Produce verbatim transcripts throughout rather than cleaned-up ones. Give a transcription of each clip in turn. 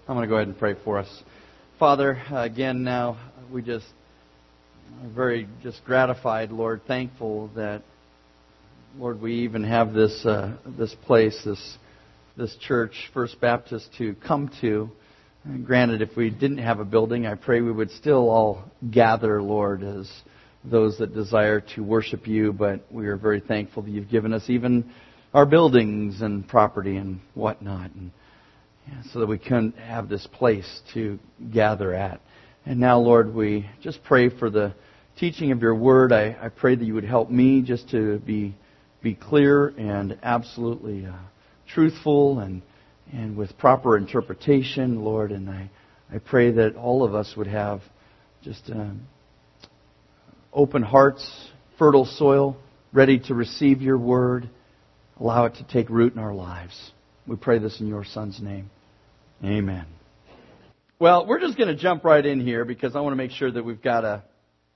I'm going to go ahead and pray for us. Father, uh, again now, we just are very just gratified, Lord, thankful that, Lord, we even have this uh, this place, this this church, First Baptist, to come to. And granted, if we didn't have a building, I pray we would still all gather, Lord, as those that desire to worship You. But we are very thankful that You've given us even our buildings and property and whatnot, and yeah, so that we can have this place to gather at. And now, Lord, we just pray for the teaching of Your Word. I, I pray that You would help me just to be be clear and absolutely uh, truthful and and with proper interpretation, Lord. And I, I pray that all of us would have just um, open hearts, fertile soil, ready to receive Your Word. Allow it to take root in our lives. We pray this in Your Son's name. Amen. Well, we're just going to jump right in here because I want to make sure that we've got a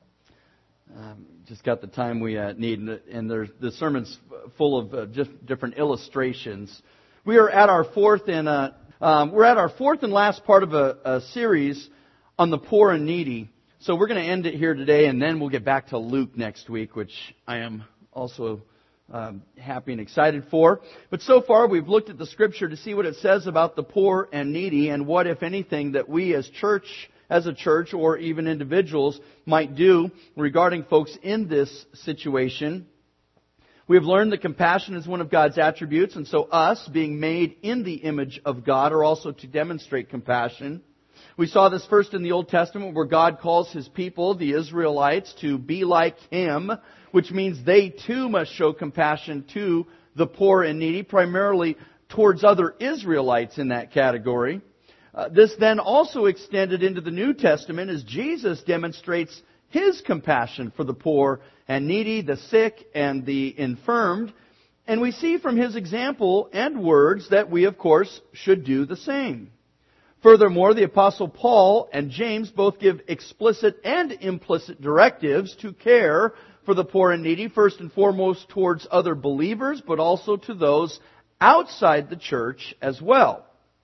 um, just got the time we uh, need, and, and there's the sermon's full of uh, just different illustrations. We are at our fourth and uh, um, we're at our fourth and last part of a, a series on the poor and needy. So we're going to end it here today, and then we'll get back to Luke next week, which I am also Um, happy and excited for. But so far we've looked at the Scripture to see what it says about the poor and needy and what, if anything, that we as church, as a church, or even individuals might do regarding folks in this situation. We have learned that compassion is one of God's attributes, and so us, being made in the image of God, are also to demonstrate compassion. We saw this first in the Old Testament where God calls His people, the Israelites, to be like Him, which means they too must show compassion to the poor and needy, primarily towards other Israelites in that category. Uh, this then also extended into the New Testament as Jesus demonstrates His compassion for the poor and needy, the sick and the infirmed. And we see from His example and words that we, of course, should do the same. Furthermore, the Apostle Paul and James both give explicit and implicit directives to care for the poor and needy, first and foremost towards other believers, but also to those outside the church as well.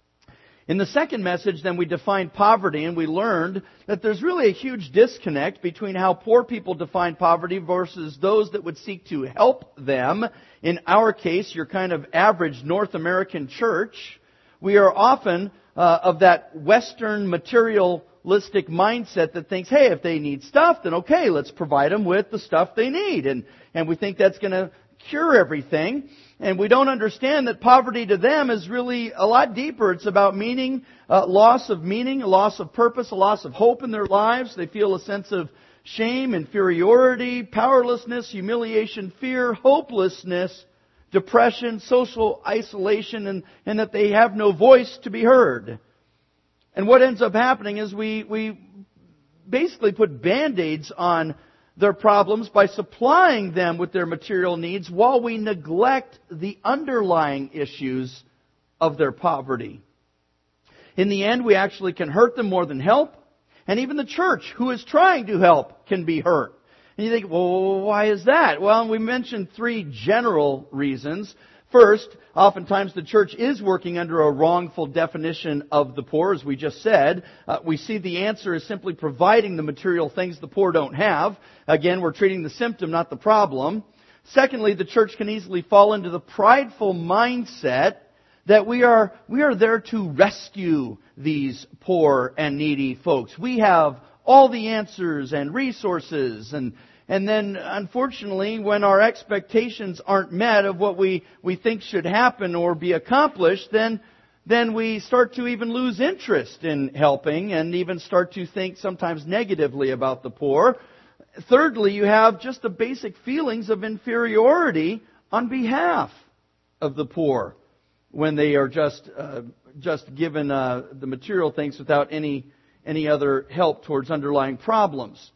In the second message, then, we defined poverty, and we learned that there's really a huge disconnect between how poor people define poverty versus those that would seek to help them. In our case, your kind of average North American church, we are often uh, of that Western materialistic mindset that thinks, hey, if they need stuff, then okay, let's provide them with the stuff they need. And, and we think that's going to cure everything. And we don't understand that poverty to them is really a lot deeper. It's about meaning, uh, loss of meaning, a loss of purpose, a loss of hope in their lives. They feel a sense of shame, inferiority, powerlessness, humiliation, fear, hopelessness, depression, social isolation, and, and that they have no voice to be heard. And what ends up happening is we, we basically put Band-Aids on their problems by supplying them with their material needs while we neglect the underlying issues of their poverty. In the end, we actually can hurt them more than help. And even the church, who is trying to help, can be hurt. And you think, well, why is that? Well, we mentioned three general reasons. First, oftentimes the church is working under a wrongful definition of the poor, as we just said. Uh, we see the answer is simply providing the material things the poor don't have. Again, we're treating the symptom, not the problem. Secondly, the church can easily fall into the prideful mindset that we are we are there to rescue these poor and needy folks. We have all the answers and resources, and and then unfortunately when our expectations aren't met of what we, we think should happen or be accomplished, then then we start to even lose interest in helping and even start to think sometimes negatively about the poor. Thirdly, you have just the basic feelings of inferiority on behalf of the poor when they are just uh, just given uh, the material things without any any other help towards underlying problems.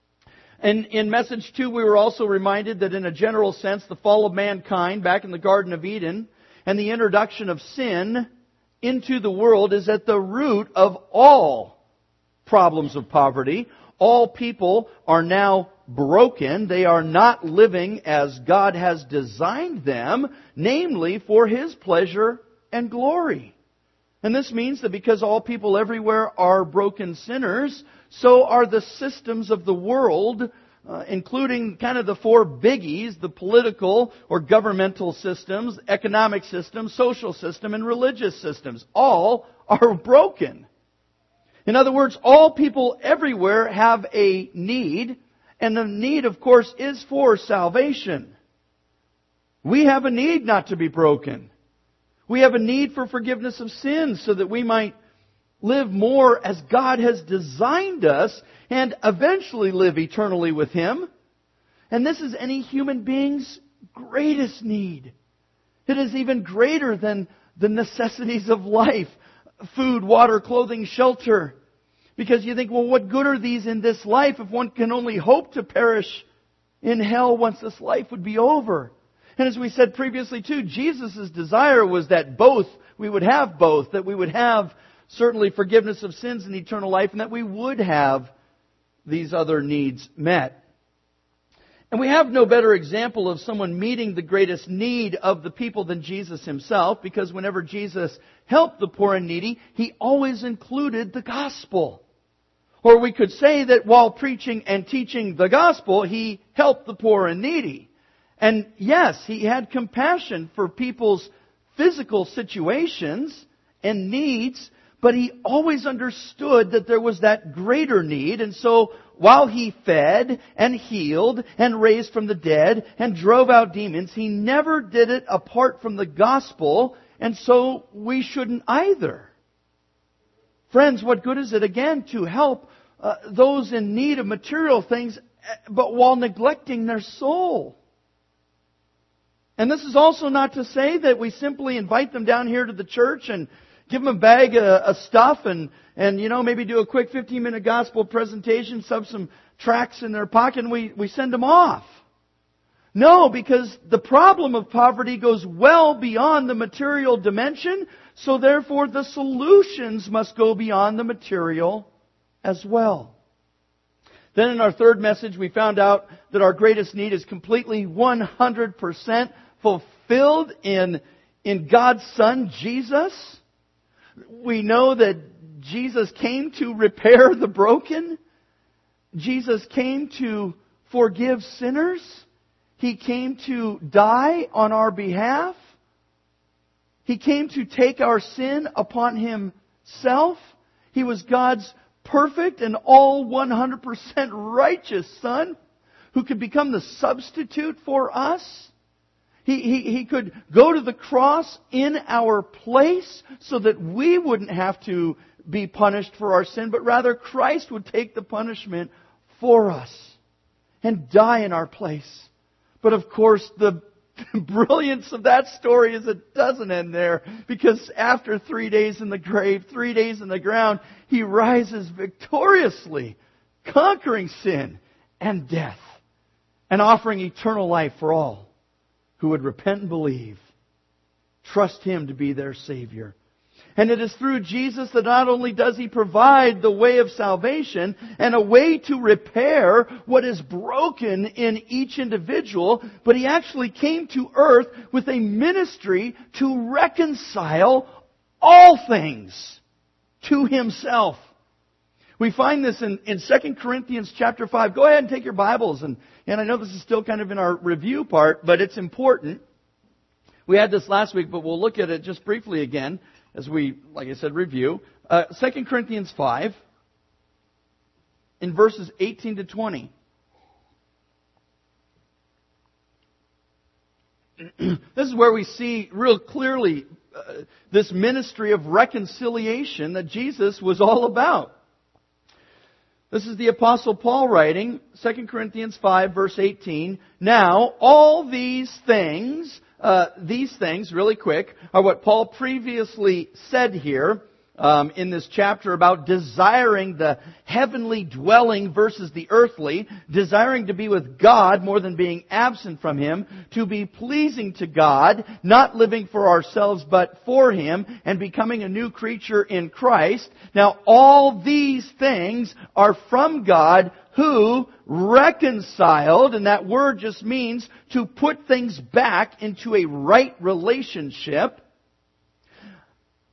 And in message two, we were also reminded that in a general sense, the fall of mankind back in the Garden of Eden and the introduction of sin into the world is at the root of all problems of poverty. All people are now broken. They are not living as God has designed them, namely for His pleasure and glory. And this means that because all people everywhere are broken sinners, so are the systems of the world, uh, including kind of the four biggies, the political or governmental systems, economic systems, social system, and religious systems. All are broken. In other words, all people everywhere have a need, and the need, of course, is for salvation. We have a need not to be broken. We have a need for forgiveness of sins so that we might live more as God has designed us and eventually live eternally with Him. And this is any human being's greatest need. It is even greater than the necessities of life: food, water, clothing, shelter. Because you think, well, what good are these in this life if one can only hope to perish in hell once this life would be over? And as we said previously too, Jesus' desire was that both, we would have both, that we would have certainly forgiveness of sins and eternal life, and that we would have these other needs met. And we have no better example of someone meeting the greatest need of the people than Jesus Himself, because whenever Jesus helped the poor and needy, He always included the gospel. Or we could say that while preaching and teaching the gospel, He helped the poor and needy. And yes, He had compassion for people's physical situations and needs, but He always understood that there was that greater need. And so while He fed and healed and raised from the dead and drove out demons, He never did it apart from the gospel. And so we shouldn't either. Friends, what good is it, again, to help uh, those in need of material things, but while neglecting their soul? And this is also not to say that we simply invite them down here to the church and give them a bag of, of stuff and, and, you know, maybe do a quick fifteen minute gospel presentation, shove some tracts in their pocket, and we, we send them off. No, because the problem of poverty goes well beyond the material dimension, so therefore the solutions must go beyond the material as well. Then in our third message, we found out that our greatest need is completely one hundred percent fulfilled in, in God's Son, Jesus. We know that Jesus came to repair the broken. Jesus came to forgive sinners. He came to die on our behalf. He came to take our sin upon Himself. He was God's perfect and all one hundred percent righteous Son who could become the substitute for us. He, he, he could go to the cross in our place so that we wouldn't have to be punished for our sin, but rather Christ would take the punishment for us and die in our place. But of course, the brilliance of that story is it doesn't end there, because after three days in the grave, three days in the ground, He rises victoriously, conquering sin and death, and offering eternal life for all who would repent and believe, trust Him to be their Savior. And it is through Jesus that not only does He provide the way of salvation and a way to repair what is broken in each individual, but He actually came to earth with a ministry to reconcile all things to Himself. We find this in, in Second Corinthians chapter five. Go ahead and take your Bibles. And, and I know this is still kind of in our review part, but it's important. We had this last week, but we'll look at it just briefly again as we, like I said, review. Uh, Second Corinthians five, in verses eighteen to twenty. This is where we see real clearly uh, this ministry of reconciliation that Jesus was all about. This is the Apostle Paul writing, Second Corinthians five, verse eighteen. Now, all these things, uh, these things, really quick, are what Paul previously said here um, in this chapter about desiring the heavenly dwelling versus the earthly, desiring to be with God more than being absent from Him, to be pleasing to God, not living for ourselves but for Him, and becoming a new creature in Christ. Now, all these things are from God, who reconciled, and that word just means to put things back into a right relationship.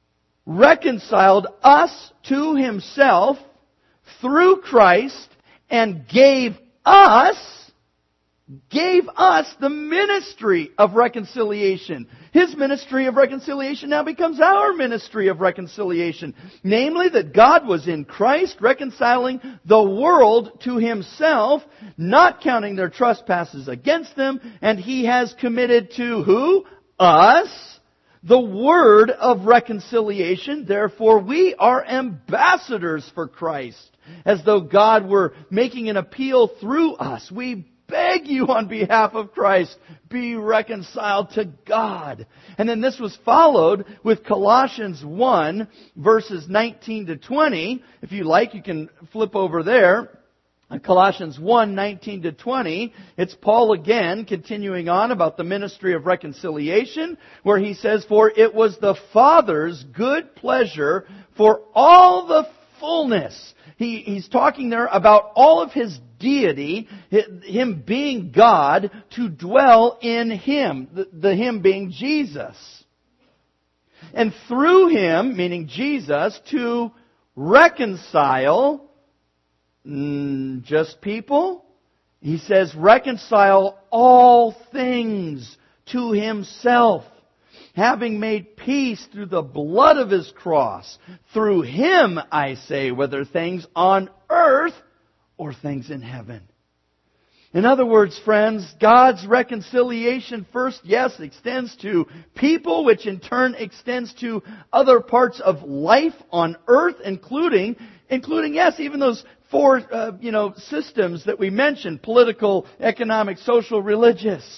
reconciled us to Himself through Christ and gave us, gave us the ministry of reconciliation. His ministry of reconciliation now becomes our ministry of reconciliation. Namely, that God was in Christ reconciling the world to Himself, not counting their trespasses against them, and He has committed to who? Us, the word of reconciliation. Therefore, we are ambassadors for Christ, as though God were making an appeal through us. We beg you on behalf of Christ, be reconciled to God. And then this was followed with Colossians one, verses nineteen to twenty. If you like, you can flip over there. Colossians one, nineteen to twenty. It's Paul again continuing on about the ministry of reconciliation, where he says, "For it was the Father's good pleasure for all the fullness." He, he's talking there about all of His deity, Him being God, to dwell in Him, the, the Him being Jesus. And through Him, meaning Jesus, to reconcile mm, just people. He says, reconcile all things to Himself, having made peace through the blood of His cross. Through Him, I say, whether things on earth or things in heaven. In other words, friends, God's reconciliation first, yes, extends to people, which in turn extends to other parts of life on earth, including, including, yes, even those four, uh, you know, systems that we mentioned: political, economic, social, religious.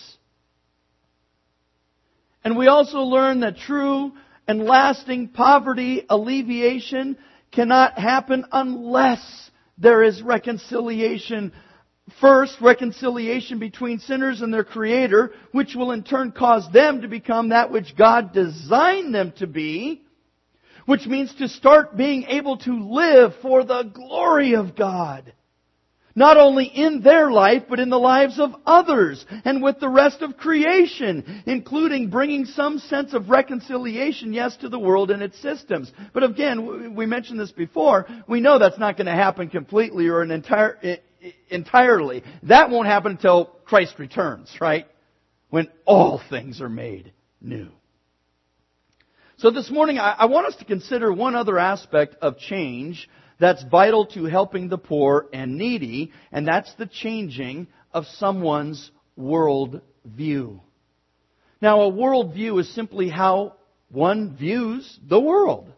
And we also learn that true and lasting poverty alleviation cannot happen unless there is reconciliation. First, reconciliation between sinners and their Creator, which will in turn cause them to become that which God designed them to be, which means to start being able to live for the glory of God. Not only in their life, but in the lives of others and with the rest of creation, including bringing some sense of reconciliation, yes, to the world and its systems. But again, we mentioned this before, we know that's not going to happen completely or an entire, entirely. That won't happen until Christ returns, right? When all things are made new. So this morning, I want us to consider one other aspect of change that's vital to helping the poor and needy, and that's the changing of someone's world view. Now, a world view is simply how one views the world.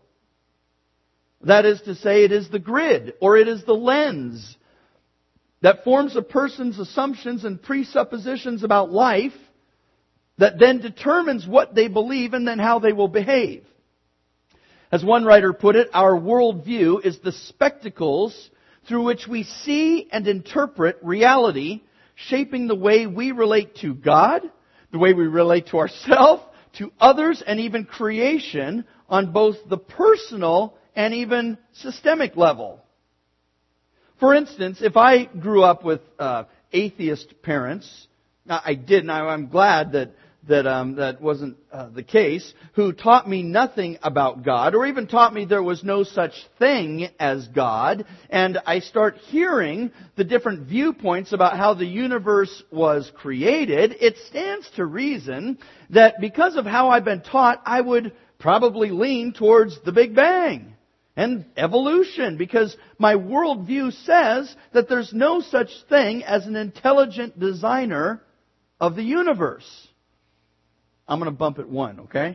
That is to say, it is the grid, or it is the lens that forms a person's assumptions and presuppositions about life that then determines what they believe and then how they will behave. As one writer put it, our worldview is the spectacles through which we see and interpret reality, shaping the way we relate to God, the way we relate to ourselves, to others, and even creation on both the personal and even systemic level. For instance, if I grew up with uh, atheist parents, I did, and I'm glad that that um, that wasn't uh, the case, who taught me nothing about God, or even taught me there was no such thing as God, and I start hearing the different viewpoints about how the universe was created, it stands to reason that because of how I've been taught, I would probably lean towards the Big Bang and evolution, because my worldview says that there's no such thing as an intelligent designer of the universe. I'm going to bump it one, okay?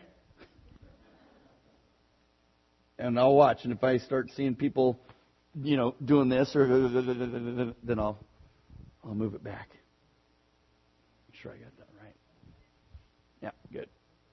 And I'll watch. And if I start seeing people, you know, doing this, or then I'll I'll move it back. Make sure I got that right. Yeah, good.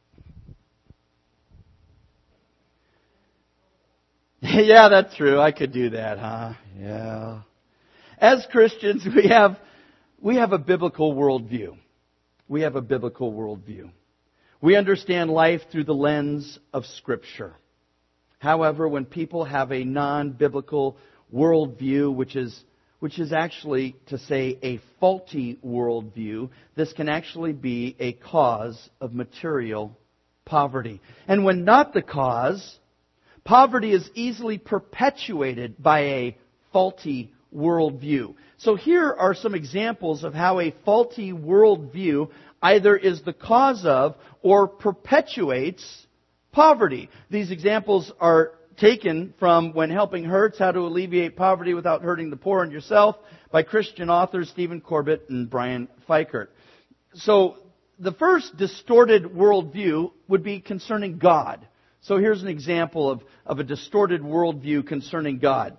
Yeah, that's true. I could do that, huh? Yeah. As Christians, we have we have a biblical worldview. We have a biblical worldview. We understand life through the lens of Scripture. However, when people have a non-biblical worldview, which is which is actually, to say, a faulty worldview, this can actually be a cause of material poverty. And when not the cause, Poverty is easily perpetuated by a faulty worldview. So here are some examples of how a faulty worldview either is the cause of or perpetuates poverty. These examples are taken from When Helping Hurts, How to Alleviate Poverty Without Hurting the Poor and Yourself by Christian authors Stephen Corbett and Brian Fikert. So the first distorted worldview would be concerning God. So here's an example of, of a distorted worldview concerning God.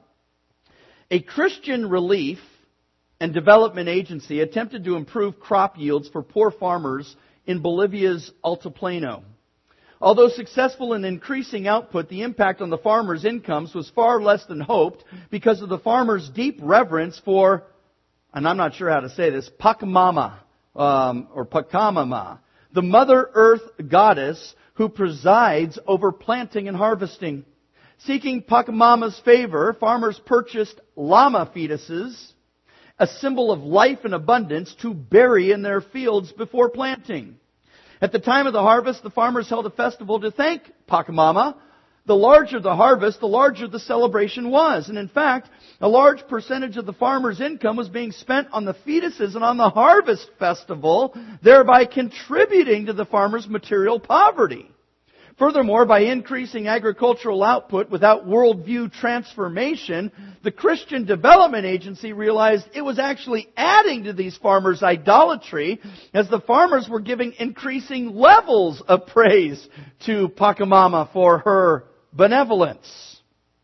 A Christian relief and development agency attempted to improve crop yields for poor farmers in Bolivia's Altiplano. Although successful in increasing output, the impact on the farmers' incomes was far less than hoped because of the farmers' deep reverence for, and I'm not sure how to say this, Pachamama, um, or Pachamama, the Mother Earth goddess who presides over planting and harvesting. Seeking Pachamama's favor, farmers purchased llama fetuses, a symbol of life and abundance, to bury in their fields before planting. At the time of the harvest, the farmers held a festival to thank Pachamama. The larger the harvest, the larger the celebration was. And in fact, a large percentage of the farmers' income was being spent on the fetuses and on the harvest festival, thereby contributing to the farmers' material poverty. Furthermore, by increasing agricultural output without worldview transformation, the Christian Development Agency realized it was actually adding to these farmers' idolatry, as the farmers were giving increasing levels of praise to Pachamama for her benevolence.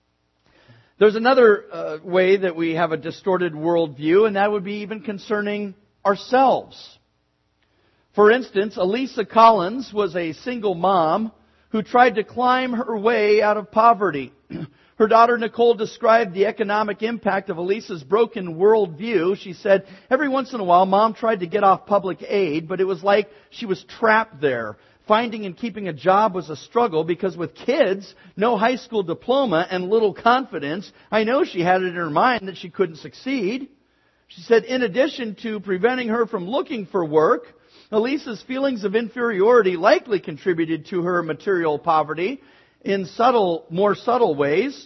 There's another uh, way that we have a distorted worldview, and that would be even concerning ourselves. For instance, Elisa Collins was a single mom who tried to climb her way out of poverty. Her daughter Nicole described the economic impact of Elisa's broken worldview. She said, every once in a while, Mom tried to get off public aid, but it was like she was trapped there. Finding and keeping a job was a struggle because with kids, no high school diploma, and little confidence, I know she had it in her mind that she couldn't succeed. She said, in addition to preventing her from looking for work, Elisa's feelings of inferiority likely contributed to her material poverty in subtle, more subtle ways.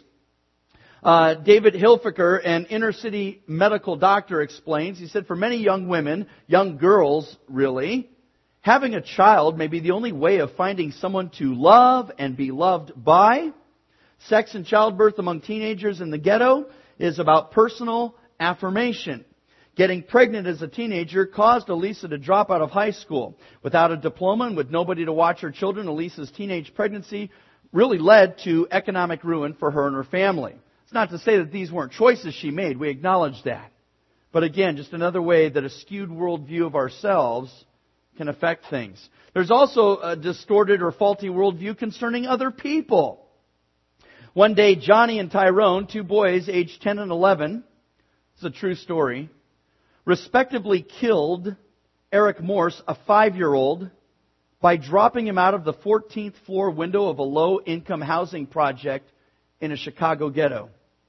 Uh, David Hilfiker, an inner-city medical doctor, explains, he said, for many young women, young girls really, having a child may be the only way of finding someone to love and be loved by. Sex and childbirth among teenagers in the ghetto is about personal affirmation. Getting pregnant as a teenager caused Elisa to drop out of high school. Without a diploma and with nobody to watch her children, Elisa's teenage pregnancy really led to economic ruin for her and her family. It's not to say that these weren't choices she made. We acknowledge that. But again, just another way that a skewed worldview of ourselves can affect things. There's also a distorted or faulty worldview concerning other people. One day, Johnny and Tyrone, two boys aged ten and eleven, it's a true story, respectively killed Eric Morse, a five-year-old, by dropping him out of the fourteenth floor window of a low-income housing project in a Chicago ghetto.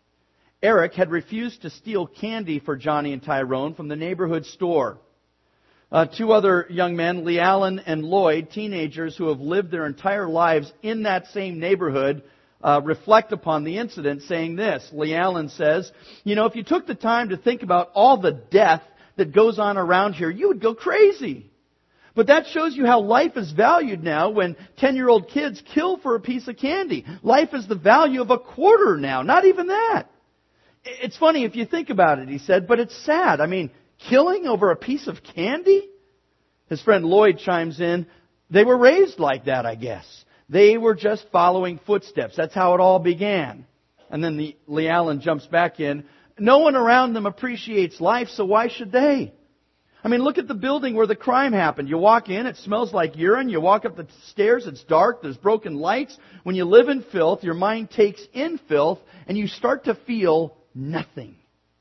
Eric had refused to steal candy for Johnny and Tyrone from the neighborhood store. Uh, two other young men, Lee Allen and Lloyd, teenagers who have lived their entire lives in that same neighborhood, Uh, reflect upon the incident, saying this. Lee Allen says, you know, if you took the time to think about all the death that goes on around here, you would go crazy. But that shows you how life is valued now when ten-year-old kids kill for a piece of candy. Life is the value of a quarter now, not even that. It's funny if you think about it, he said, but it's sad. I mean, killing over a piece of candy? His friend Lloyd chimes in, they were raised like that, I guess. They were just following footsteps. That's how it all began. And then the, Lee Allen jumps back in. No one around them appreciates life, so why should they? I mean, look at the building where the crime happened. You walk in, it smells like urine. You walk up the stairs, it's dark, there's broken lights. When you live in filth, your mind takes in filth, and you start to feel nothing.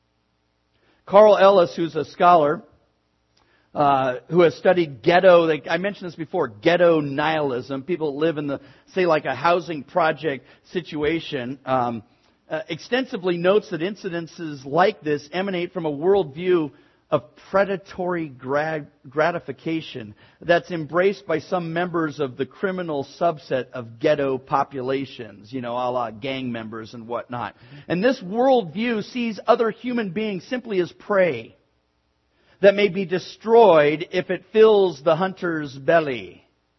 Carl Ellis, who's a scholar, Uh, who has studied ghetto, like I mentioned this before, ghetto nihilism. People that live in the, say, like a housing project situation, um, uh, extensively notes that incidences like this emanate from a worldview of predatory gra- gratification that's embraced by some members of the criminal subset of ghetto populations, you know, a la gang members and whatnot. And this worldview sees other human beings simply as prey that may be destroyed if it fills the hunter's belly.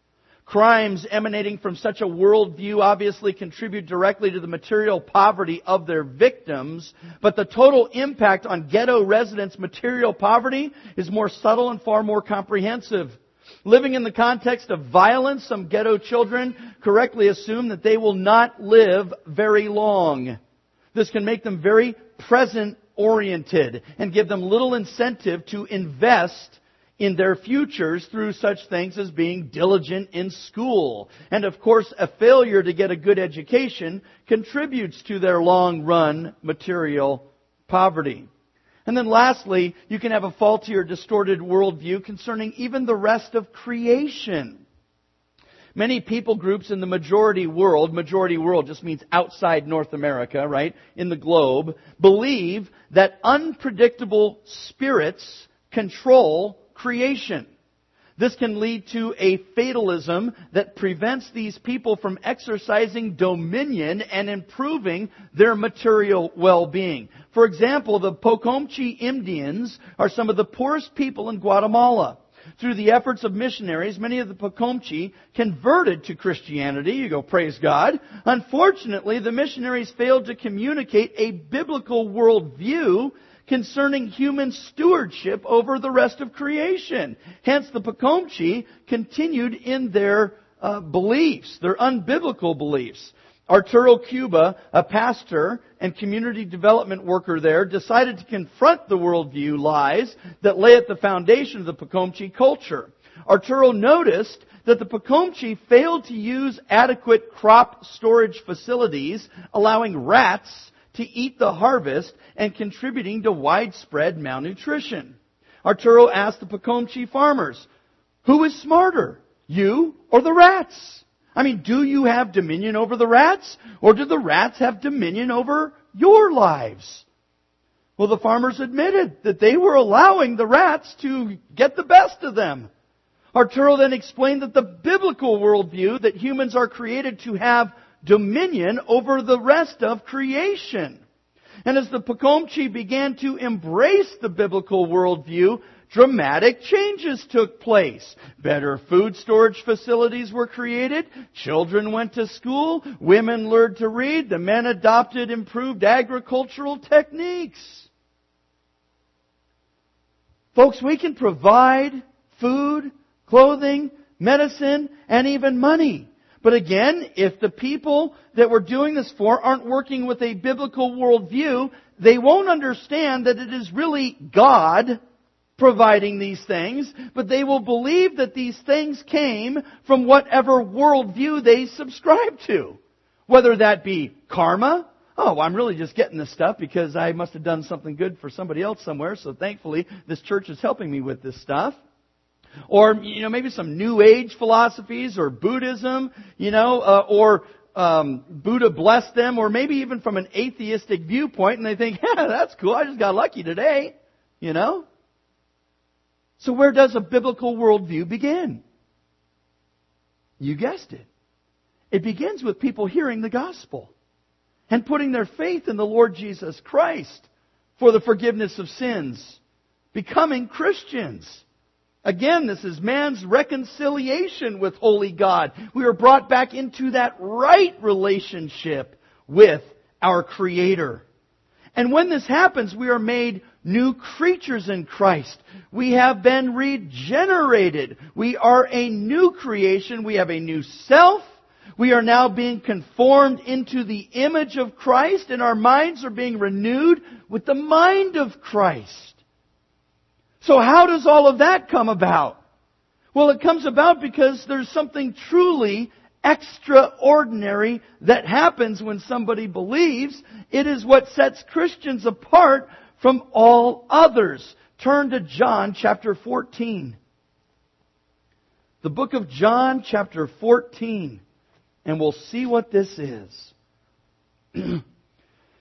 Crimes emanating from such a worldview obviously contribute directly to the material poverty of their victims, but the total impact on ghetto residents' material poverty is more subtle and far more comprehensive. Living in the context of violence, some ghetto children correctly assume that they will not live very long. This can make them very present-oriented and give them little incentive to invest in their futures through such things as being diligent in school. And of course, a failure to get a good education contributes to their long-run material poverty. And then lastly, you can have a faulty or distorted worldview concerning even the rest of creation. Many people groups in the majority world, majority world just means outside North America, right, in the globe, believe that unpredictable spirits control creation. This can lead to a fatalism that prevents these people from exercising dominion and improving their material well-being. For example, the Pocomchi Indians are some of the poorest people in Guatemala. Through the efforts of missionaries, many of the Pocomchi converted to Christianity. You go, praise God. Unfortunately, the missionaries failed to communicate a biblical worldview concerning human stewardship over the rest of creation. Hence, the Pocomchi continued in their uh, beliefs, their unbiblical beliefs. Arturo Cuba, a pastor and community development worker there, decided to confront the worldview lies that lay at the foundation of the Pocomchi culture. Arturo noticed that the Pocomchi failed to use adequate crop storage facilities, allowing rats to eat the harvest and contributing to widespread malnutrition. Arturo asked the Pocomchi farmers, who is smarter, you or the rats? I mean, do you have dominion over the rats, or do the rats have dominion over your lives? Well, the farmers admitted that they were allowing the rats to get the best of them. Arturo then explained that the biblical worldview that humans are created to have dominion over the rest of creation. And as the Pocomchi began to embrace the biblical worldview, dramatic changes took place. Better food storage facilities were created. Children went to school. Women learned to read. The men adopted improved agricultural techniques. Folks, we can provide food, clothing, medicine, and even money. But again, if the people that we're doing this for aren't working with a biblical worldview, they won't understand that it is really God providing these things, but they will believe that these things came from whatever worldview they subscribe to. Whether that be karma. Oh, I'm really just getting this stuff because I must have done something good for somebody else somewhere, so thankfully this church is helping me with this stuff. Or, you know, maybe some New Age philosophies or Buddhism, you know, uh, or um, Buddha blessed them, or maybe even from an atheistic viewpoint, and they think, yeah, that's cool, I just got lucky today, you know. So where does a biblical worldview begin? You guessed it. It begins with people hearing the gospel and putting their faith in the Lord Jesus Christ for the forgiveness of sins, becoming Christians. Again, this is man's reconciliation with holy God. We are brought back into that right relationship with our Creator. And when this happens, we are made new creatures in Christ. We have been regenerated. We are a new creation. We have a new self. We are now being conformed into the image of Christ, and our minds are being renewed with the mind of Christ. So how does all of that come about? Well, it comes about because there's something truly extraordinary that happens when somebody believes. It is what sets Christians apart from all others. Turn to John chapter fourteen. The book of John chapter fourteen. And we'll see what this is. In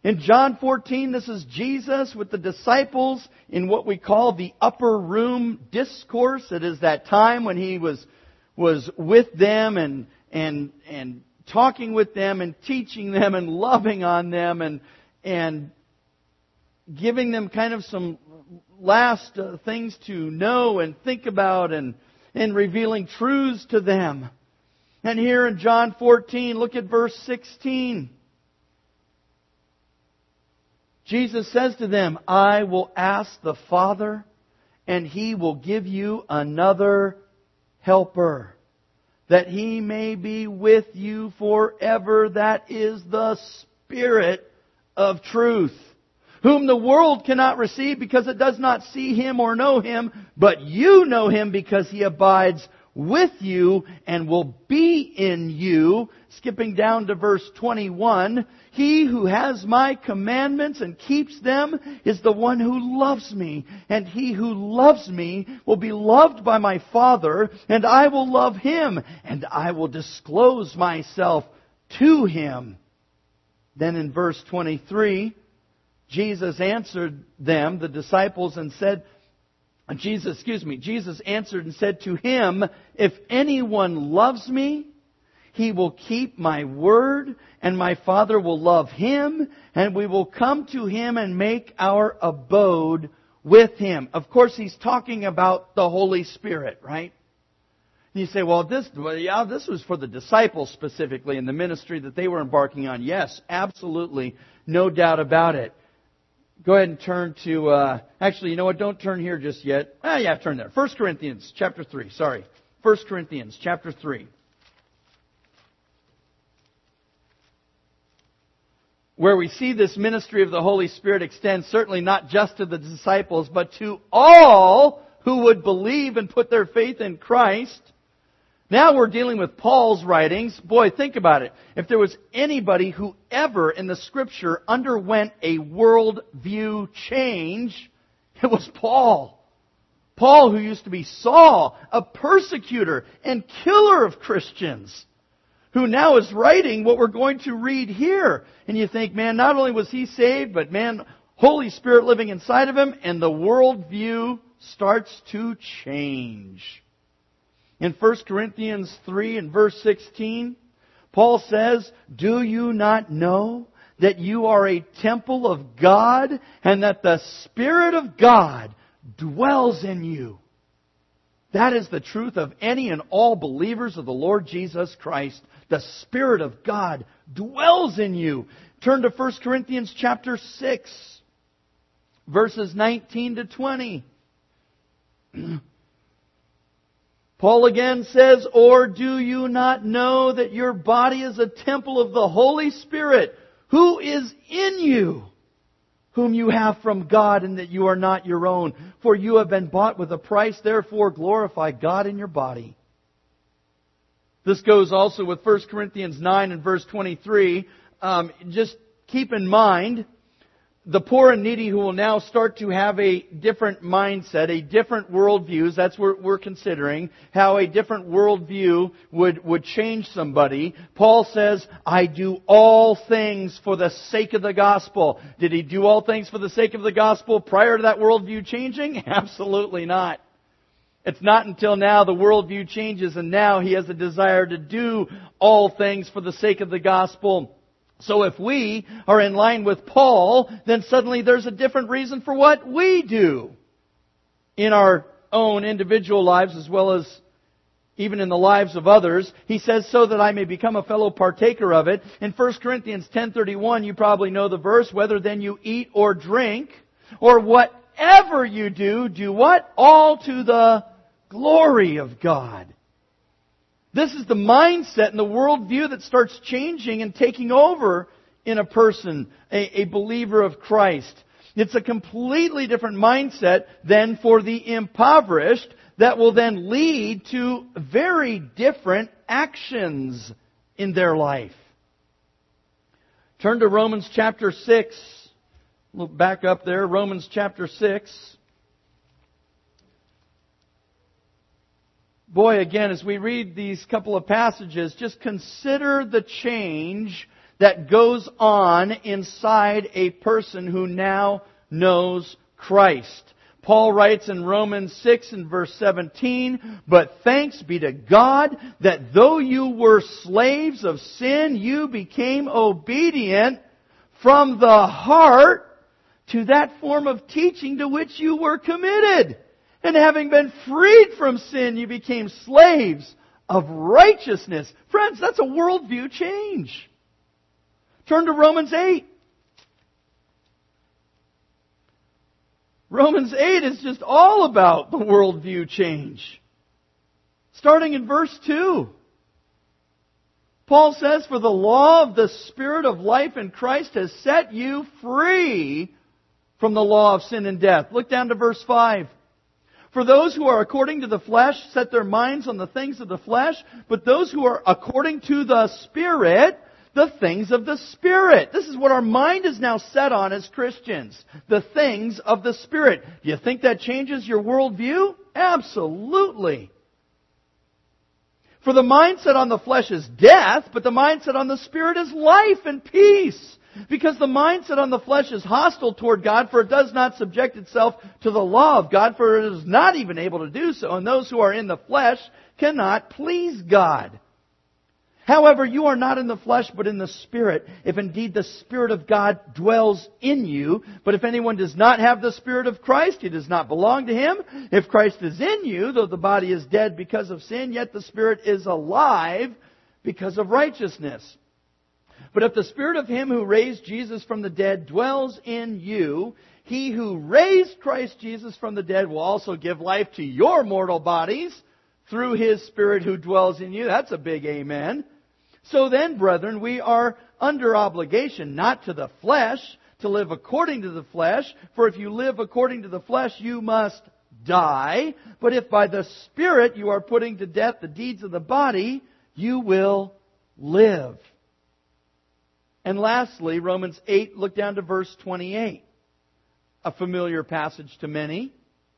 In John fourteen, this is Jesus with the disciples in what we call the upper room discourse. It is that time when He was was with them and and and talking with them and teaching them and loving on them and and giving them kind of some last uh, things to know and think about and and revealing truths to them. And here in John fourteen, look at verse sixteen. Jesus says to them, I will ask the Father, and He will give you another helper, that He may be with you forever. That is the Spirit of truth, whom the world cannot receive because it does not see Him or know Him, but you know Him because He abides with you and will be in you. Skipping down to verse twenty-one, He who has my commandments and keeps them is the one who loves me. And he who loves me will be loved by my Father, and I will love him, and I will disclose myself to him. Then in verse twenty-three, Jesus answered them, the disciples, and said, Jesus, excuse me, Jesus answered and said to him, if anyone loves me, he will keep my word, and my Father will love him, and we will come to him and make our abode with him. Of course, he's talking about the Holy Spirit, right? And you say, well, this, well, yeah, this was for the disciples specifically in the ministry that they were embarking on. Yes, absolutely, no doubt about it. Go ahead and turn to, uh, actually, you know what, don't turn here just yet. Ah, yeah, turn there. First Corinthians chapter three, sorry. First Corinthians chapter three. Where we see this ministry of the Holy Spirit extend certainly not just to the disciples, but to all who would believe and put their faith in Christ. Now we're dealing with Paul's writings. Boy, think about it. If there was anybody who ever in the Scripture underwent a worldview change, it was Paul. Paul, who used to be Saul, a persecutor and killer of Christians, who now is writing what we're going to read here. And you think, man, not only was he saved, but man, Holy Spirit living inside of him, and the worldview starts to change. In First Corinthians three and verse sixteen, Paul says, do you not know that you are a temple of God and that the Spirit of God dwells in you? That is the truth of any and all believers of the Lord Jesus Christ. The Spirit of God dwells in you. Turn to First Corinthians chapter six, verses nineteen to twenty. Paul again says, or do you not know that your body is a temple of the Holy Spirit, who is in you, whom you have from God, and that you are not your own? For you have been bought with a price, therefore glorify God in your body. This goes also with First Corinthians nine and verse twenty-three. Um, just keep in mind, the poor and needy who will now start to have a different mindset, a different worldview. That's what we're considering, how a different worldview would, would change somebody. Paul says, I do all things for the sake of the gospel. Did he do all things for the sake of the gospel prior to that worldview changing? Absolutely not. It's not until now the worldview changes and now he has a desire to do all things for the sake of the gospel. So if we are in line with Paul, then suddenly there's a different reason for what we do in our own individual lives as well as even in the lives of others. He says, so that I may become a fellow partaker of it. In First Corinthians ten thirty-one, you probably know the verse, whether then you eat or drink or whatever you do, do what? All to the glory of God. This is the mindset and the worldview that starts changing and taking over in a person, a, a believer of Christ. It's a completely different mindset than for the impoverished that will then lead to very different actions in their life. Turn to Romans chapter six. Look back up there, Romans chapter six. Boy, again, as we read these couple of passages, just consider the change that goes on inside a person who now knows Christ. Paul writes in Romans six and verse seventeen, "But thanks be to God that though you were slaves of sin, you became obedient from the heart to that form of teaching to which you were committed. And having been freed from sin, you became slaves of righteousness." Friends, that's a worldview change. Turn to Romans eight. Romans eight is just all about the worldview change. Starting in verse two. Paul says, "For the law of the Spirit of life in Christ has set you free from the law of sin and death." Look down to verse five. "For those who are according to the flesh set their minds on the things of the flesh, but those who are according to the Spirit, the things of the Spirit." This is what our mind is now set on as Christians. The things of the Spirit. Do you think that changes your worldview? Absolutely. "For the mindset on the flesh is death, but the mindset on the Spirit is life and peace. Because the mindset on the flesh is hostile toward God, for it does not subject itself to the law of God, for it is not even able to do so. And those who are in the flesh cannot please God. However, you are not in the flesh, but in the Spirit, if indeed the Spirit of God dwells in you. But if anyone does not have the Spirit of Christ, he does not belong to Him. If Christ is in you, though the body is dead because of sin, yet the Spirit is alive because of righteousness. But if the Spirit of Him who raised Jesus from the dead dwells in you, He who raised Christ Jesus from the dead will also give life to your mortal bodies through His Spirit who dwells in you." That's a big amen. "So then, brethren, we are under obligation, not to the flesh, to live according to the flesh. For if you live according to the flesh, you must die. But if by the Spirit you are putting to death the deeds of the body, you will live." And lastly, Romans eight, look down to verse twenty-eight. A familiar passage to many.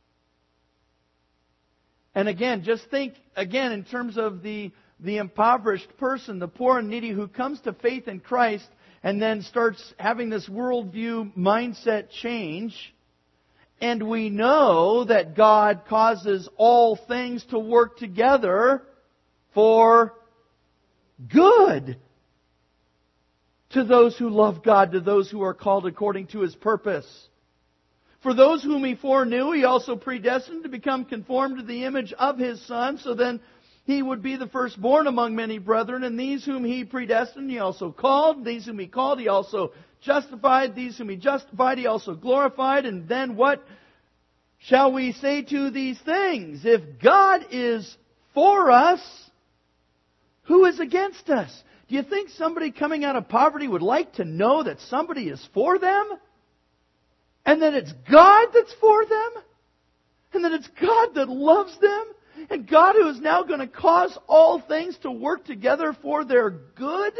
And again, just think, again, in terms of the, the impoverished person, the poor and needy who comes to faith in Christ and then starts having this worldview mindset change. And we know that God causes all things to work together for good to those who love God, to those who are called according to His purpose. "For those whom He foreknew, He also predestined to become conformed to the image of His Son, so then He would be the firstborn among many brethren. And these whom He predestined, He also called. These whom He called, He also justified. These whom He justified, He also glorified." And then what shall we say to these things? If God is for us, who is against us? Do you think somebody coming out of poverty would like to know that somebody is for them? And that it's God that's for them? And that it's God that loves them? And God who is now going to cause all things to work together for their good?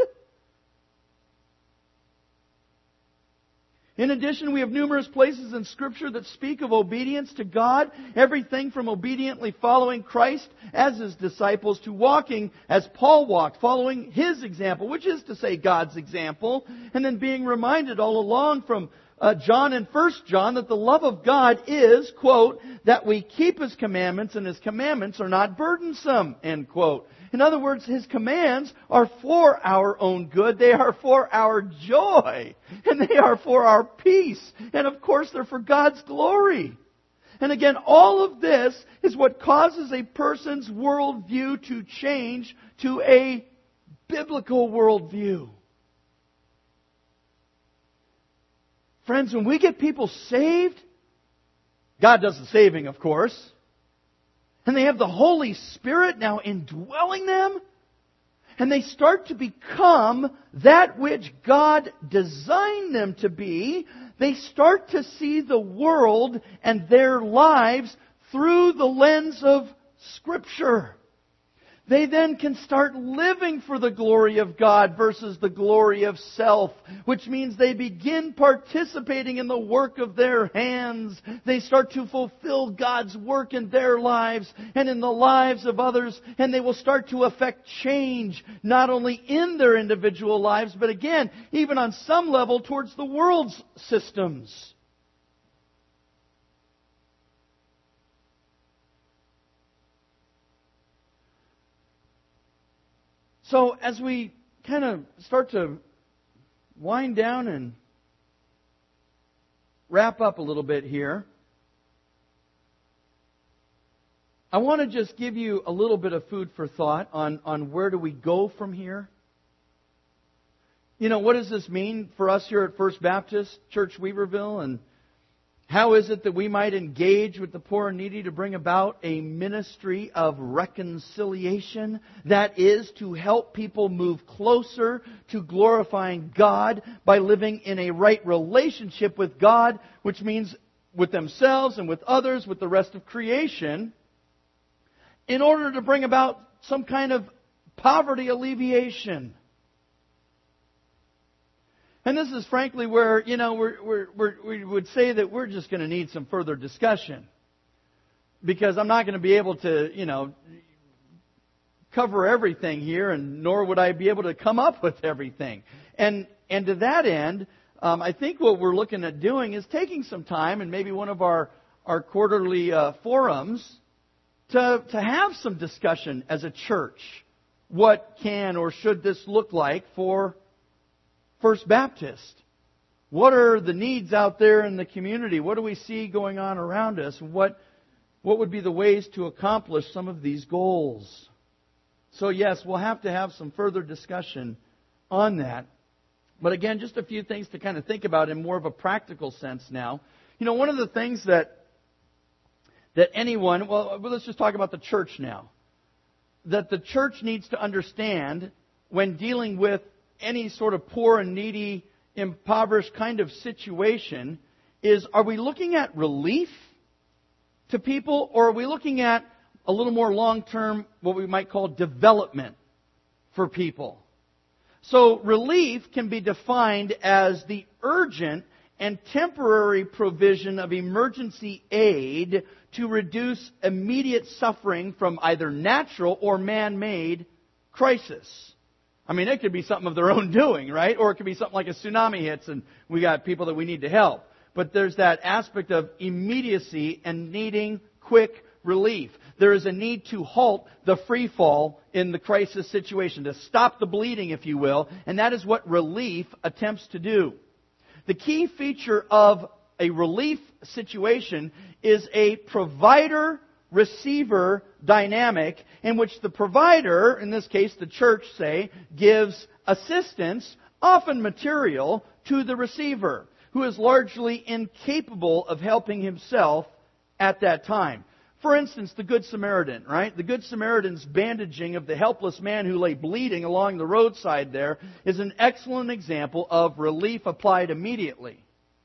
In addition, we have numerous places in Scripture that speak of obedience to God. Everything from obediently following Christ as His disciples to walking as Paul walked, following His example, which is to say God's example. And then being reminded all along from uh, John and First John that the love of God is, quote, that we keep His commandments and His commandments are not burdensome, end quote. In other words, His commands are for our own good. They are for our joy. And they are for our peace. And of course, they're for God's glory. And again, all of this is what causes a person's worldview to change to a biblical worldview. Friends, when we get people saved, God does the saving, of course. And they have the Holy Spirit now indwelling them. And they start to become that which God designed them to be. They start to see the world and their lives through the lens of Scripture. they then can start living for the glory of God versus the glory of self, which means they begin participating in the work of their hands. They start to fulfill God's work in their lives and in the lives of others, and they will start to affect change, not only in their individual lives, but again, even on some level towards the world's systems. So as we kind of start to wind down and wrap up a little bit here, I want to just give you a little bit of food for thought on, on where do we go from here. You know, what does this mean for us here at First Baptist Church Weaverville, and how is it that we might engage with the poor and needy to bring about a ministry of reconciliation? That is, to help people move closer to glorifying God by living in a right relationship with God, which means with themselves and with others, with the rest of creation, in order to bring about some kind of poverty alleviation. And this is frankly where, you know, we're, we're, we're, we would say that we're just going to need some further discussion. Because I'm not going to be able to, you know, cover everything here, and nor would I be able to come up with everything. And and to that end, um, I think what we're looking at doing is taking some time and maybe one of our, our quarterly uh, forums to, to have some discussion as a church. What can or should this look like for First Baptist? What are the needs out there in the community? What do we see going on around us? What, what would be the ways to accomplish some of these goals? So yes, we'll have to have some further discussion on that. But again, just a few things to kind of think about in more of a practical sense now. You know, one of the things that that anyone, well, let's just talk about the church now. That the church needs to understand when dealing with any sort of poor and needy, impoverished kind of situation is, are we looking at relief to people, or are we looking at a little more long-term, what we might call development for people? So relief can be defined as the urgent and temporary provision of emergency aid to reduce immediate suffering from either natural or man-made crisis. I mean, it could be something of their own doing, right? Or it could be something like a tsunami hits and we got people that we need to help. But there's that aspect of immediacy and needing quick relief. There is a need to halt the free fall in the crisis situation, to stop the bleeding, if you will. And that is what relief attempts to do. The key feature of a relief situation is a provider-receiver dynamic in which the provider, in this case the church, say, gives assistance, often material, to the receiver, who is largely incapable of helping himself at that time. For instance, the Good Samaritan, right? The Good Samaritan's bandaging of the helpless man who lay bleeding along the roadside there is an excellent example of relief applied immediately.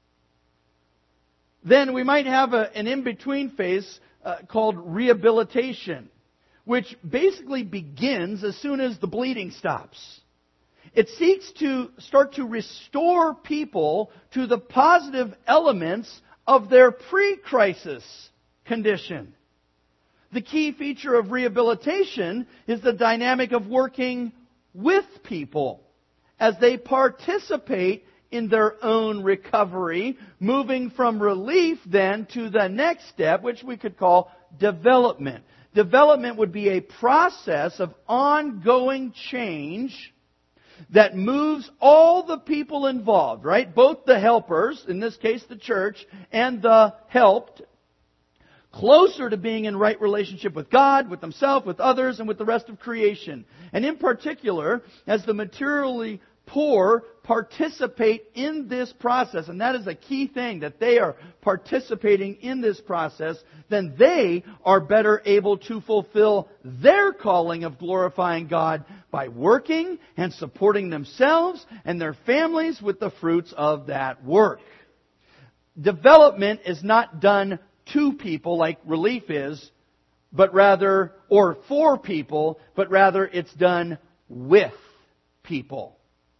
Then we might have a, an in-between phase uh, called rehabilitation, which basically begins as soon as the bleeding stops. It seeks to start to restore people to the positive elements of their pre-crisis condition. The key feature of rehabilitation is the dynamic of working with people as they participate in their own recovery, moving from relief then to the next step, which we could call development. Development would be a process of ongoing change that moves all the people involved, right? Both the helpers, in this case the church, and the helped, closer to being in right relationship with God, with themselves, with others, and with the rest of creation. And in particular, as the materially poor participate in this process, and that is a key thing, that they are participating in this process, then they are better able to fulfill their calling of glorifying God by working and supporting themselves and their families with the fruits of that work. Development is not done to people like relief is, but rather, or for people, but rather it's done with people.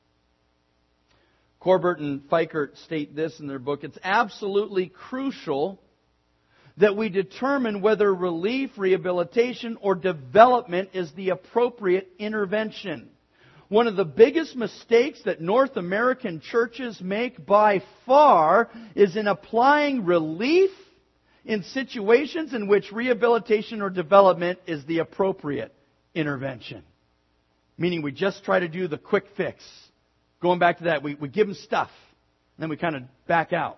Corbett and Fikert state this in their book: it's absolutely crucial that we determine whether relief, rehabilitation, or development is the appropriate intervention. One of the biggest mistakes that North American churches make by far is in applying relief in situations in which rehabilitation or development is the appropriate intervention. Meaning we just try to do the quick fix. Going back to that, we, we give them stuff, and then we kind of back out.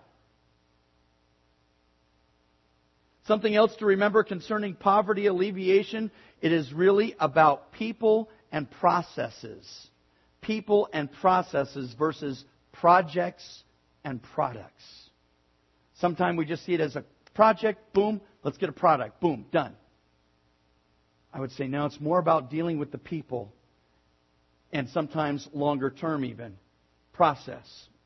Something else to remember concerning poverty alleviation, it is really about people and processes. People and processes versus projects and products. Sometimes we just see it as a project, boom, let's get a product, boom, done. I would say no, it's more about dealing with the people, and sometimes longer term even, process.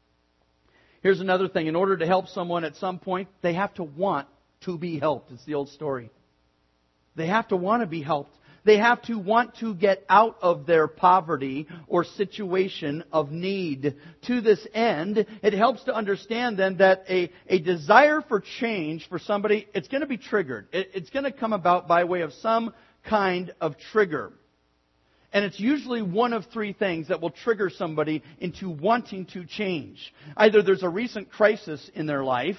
Here's another thing. In order to help someone at some point, they have to want to be helped. It's the old story. They have to want to be helped. They have to want to get out of their poverty or situation of need. To this end, it helps to understand then that a, a desire for change for somebody, it's going to be triggered. It, it's going to come about by way of some kind of trigger. And it's usually one of three things that will trigger somebody into wanting to change. Either there's a recent crisis in their life,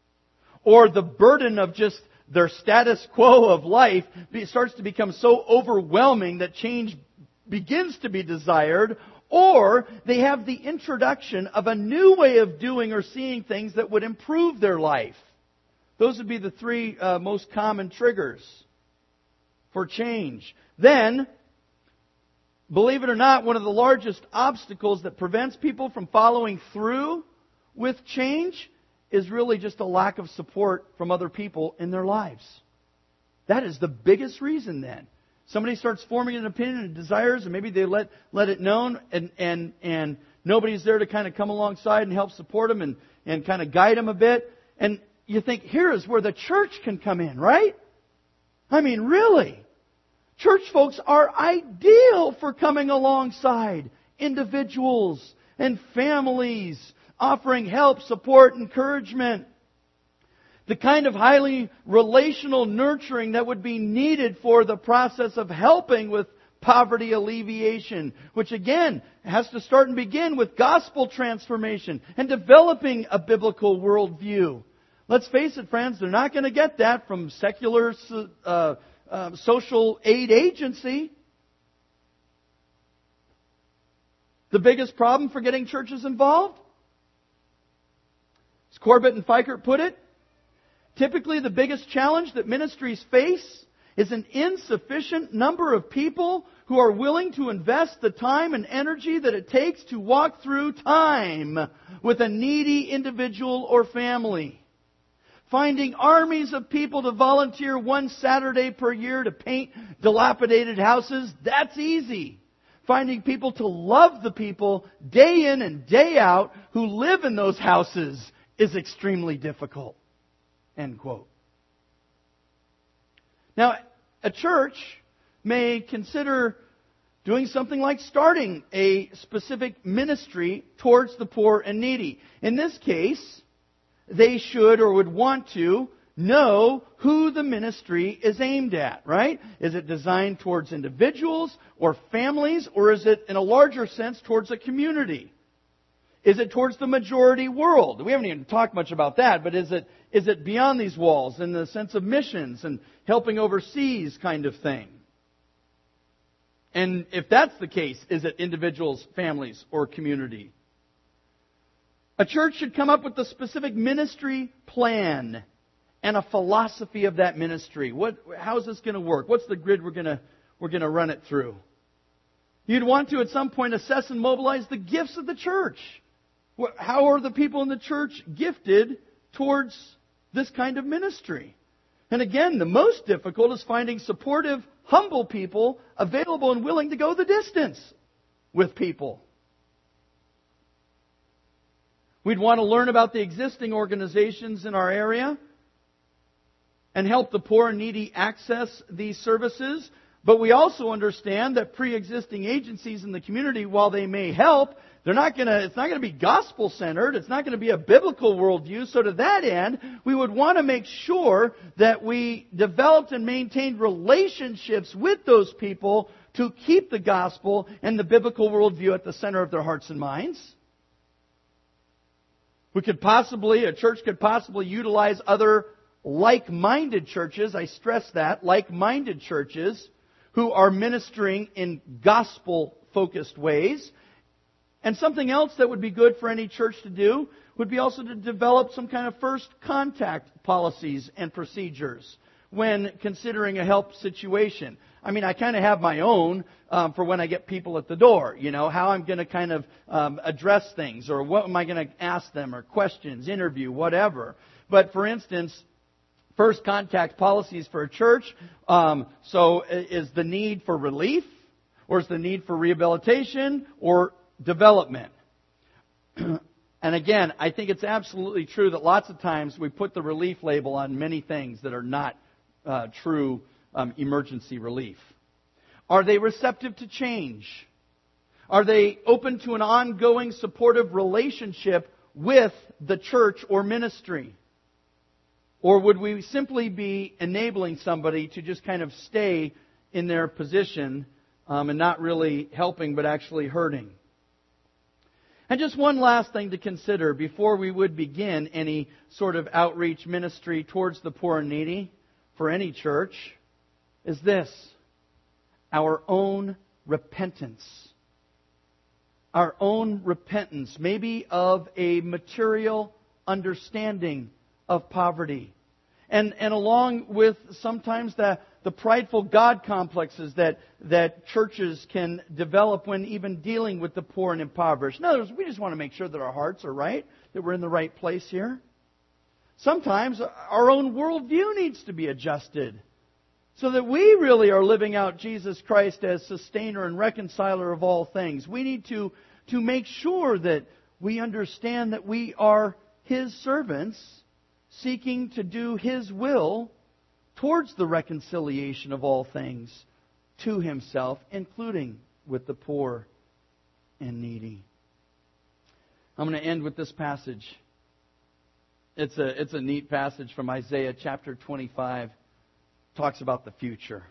or the burden of just their status quo of life starts to become so overwhelming that change begins to be desired, or they have the introduction of a new way of doing or seeing things that would improve their life. Those would be the three uh, most common triggers for change. Then, believe it or not, one of the largest obstacles that prevents people from following through with change is really just a lack of support from other people in their lives. That is the biggest reason then. Somebody starts forming an opinion and desires, and maybe they let, let it known, and, and, and nobody's there to kind of come alongside and help support them and, and kind of guide them a bit. And you think, here is where the church can come in, right? I mean, really? Church folks are ideal for coming alongside individuals and families, offering help, support, encouragement. The kind of highly relational nurturing that would be needed for the process of helping with poverty alleviation, which again has to start and begin with gospel transformation and developing a biblical worldview. Let's face it, friends, they're not going to get that from secular uh, uh, social aid agency. The biggest problem for getting churches involved? As Corbett and Fikert put it, typically the biggest challenge that ministries face is an insufficient number of people who are willing to invest the time and energy that it takes to walk through time with a needy individual or family. Finding armies of people to volunteer one Saturday per year to paint dilapidated houses, that's easy. Finding people to love the people day in and day out who live in those houses is extremely difficult. End quote. Now, a church may consider doing something like starting a specific ministry towards the poor and needy. In this case, they should or would want to know who the ministry is aimed at, right? Is it designed towards individuals or families, or is it, in a larger sense, towards a community? Is it towards the majority world? We haven't even talked much about that, but is it is it beyond these walls in the sense of missions and helping overseas kind of thing? And if that's the case, is it individuals, families, or community? A church should come up with a specific ministry plan and a philosophy of that ministry. What, how is this going to work? What's the grid we're going to we're going to run it through? You'd want to at some point assess and mobilize the gifts of the church. How are the people in the church gifted towards this kind of ministry? And again, the most difficult is finding supportive, humble people available and willing to go the distance with people. We'd want to learn about the existing organizations in our area. and help the poor and needy access these services. But we also understand that pre-existing agencies in the community, while they may help, they're not going to, it's not going to be gospel-centered. It's not going to be a biblical worldview. So to that end, we would want to make sure that we developed and maintained relationships with those people to keep the gospel and the biblical worldview at the center of their hearts and minds. We could possibly, a church could possibly utilize other like-minded churches, I stress that, like-minded churches who are ministering in gospel-focused ways. And something else that would be good for any church to do would be also to develop some kind of first contact policies and procedures when considering a help situation. I mean, I kind of have my own um, for when I get people at the door, you know, how I'm going to kind of um, address things, or what am I going to ask them, or questions, interview, whatever. But for instance, first contact policies for a church, um, so is the need for relief, or is the need for rehabilitation, or development? And again, I think it's absolutely true that lots of times we put the relief label on many things that are not uh, true um, emergency relief. Are they receptive to change? Are they open to an ongoing supportive relationship with the church or ministry? Or would we simply be enabling somebody to just kind of stay in their position um, and not really helping but actually hurting? And just one last thing to consider before we would begin any sort of outreach ministry towards the poor and needy for any church is this: our own repentance. Our own repentance, maybe of a material understanding of poverty. And, and along with sometimes the, the prideful God complexes that, that churches can develop when even dealing with the poor and impoverished. In other words, we just want to make sure that our hearts are right, that we're in the right place here. Sometimes our own worldview needs to be adjusted so that we really are living out Jesus Christ as sustainer and reconciler of all things. We need to, to make sure that we understand that we are His servants, seeking to do His will towards the reconciliation of all things to Himself, including with the poor and needy. I'm going to end with this passage. It's a, it's a neat passage from Isaiah chapter twenty-five. It talks about the future.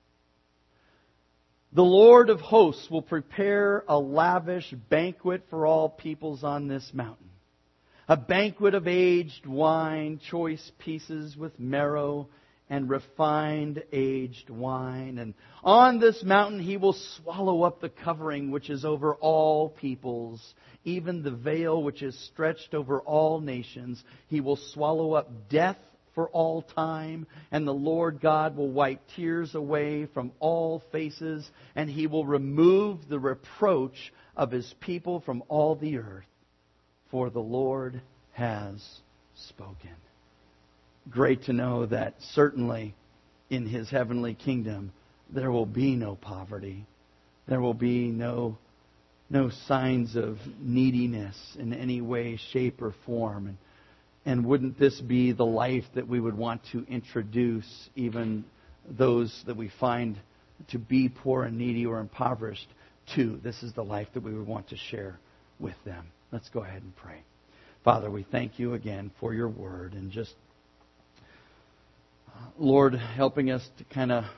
The Lord of hosts will prepare a lavish banquet for all peoples on this mountain. A banquet of aged wine, choice pieces with marrow, and refined aged wine. And on this mountain He will swallow up the covering which is over all peoples, even the veil which is stretched over all nations. He will swallow up death for all time, and the Lord God will wipe tears away from all faces, and He will remove the reproach of His people from all the earth. For the Lord has spoken. Great to know that certainly in His heavenly kingdom there will be no poverty. There will be no, no signs of neediness in any way, shape, or form. And, and wouldn't this be the life that we would want to introduce even those that we find to be poor and needy or impoverished to? This is the life that we would want to share with them. Let's go ahead and pray. Father, we thank You again for Your Word, and just, uh, Lord, helping us to kind of uh,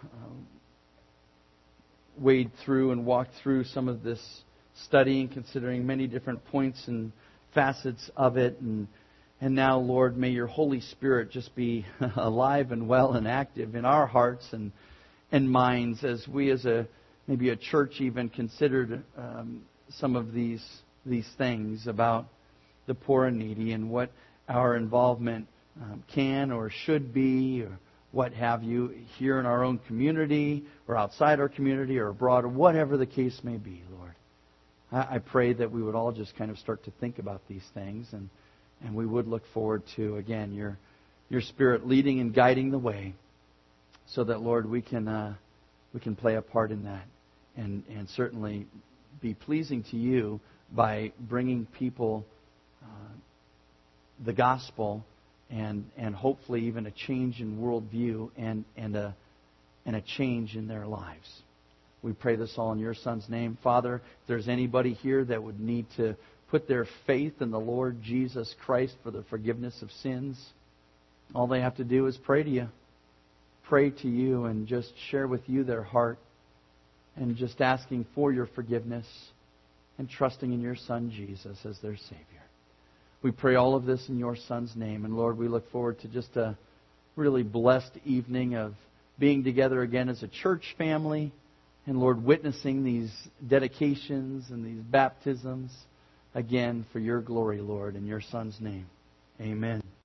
wade through and walk through some of this study and considering many different points and facets of it. And, and now, Lord, may Your Holy Spirit just be alive and well and active in our hearts and, and minds as we as a maybe a church even considered um, some of these these things about the poor and needy and what our involvement um, can or should be, or what have you, here in our own community or outside our community or abroad, or whatever the case may be, Lord. I, I pray that we would all just kind of start to think about these things, and, and we would look forward to, again, Your Your Spirit leading and guiding the way, so that, Lord, we can uh, we can play a part in that, and and certainly be pleasing to You by bringing people uh, the gospel and and hopefully even a change in worldview and, and, a, and a change in their lives. We pray this all in your Son's name. Father, if there's anybody here that would need to put their faith in the Lord Jesus Christ for the forgiveness of sins, all they have to do is pray to you. Pray to you and just share with you their heart and just asking for your forgiveness and trusting in your Son Jesus as their Savior. We pray all of this in your Son's name. And Lord, we look forward to just a really blessed evening of being together again as a church family. And Lord, witnessing these dedications and these baptisms again for your glory, Lord, in your Son's name. Amen.